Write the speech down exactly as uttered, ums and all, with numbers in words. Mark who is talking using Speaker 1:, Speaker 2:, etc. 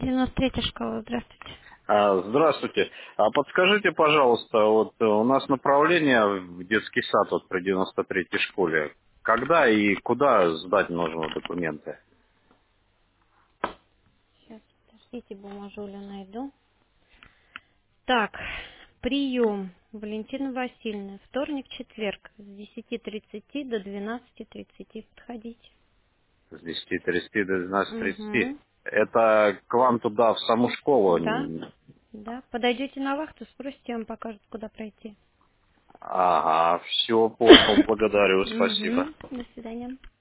Speaker 1: девяносто третья школа, здравствуйте.
Speaker 2: А, Здравствуйте. А подскажите, пожалуйста, вот э, у нас направление в детский сад вот при девяносто третьей школе. Когда и куда сдать нужно документы?
Speaker 1: Сейчас, подождите, бумажулю найду. Так, прием Валентина Васильевна. Вторник, четверг с десяти тридцати до двенадцати тридцати. Подходите.
Speaker 2: С десяти тридцати до двенадцати тридцати.
Speaker 1: Угу.
Speaker 2: Это к вам туда, в саму школу?
Speaker 1: Да,
Speaker 2: Н-
Speaker 1: да. Подойдете на вахту, спросите, вам покажут, куда пройти.
Speaker 2: Ага, все, понял, благодарю, спасибо.
Speaker 1: Угу. До свидания.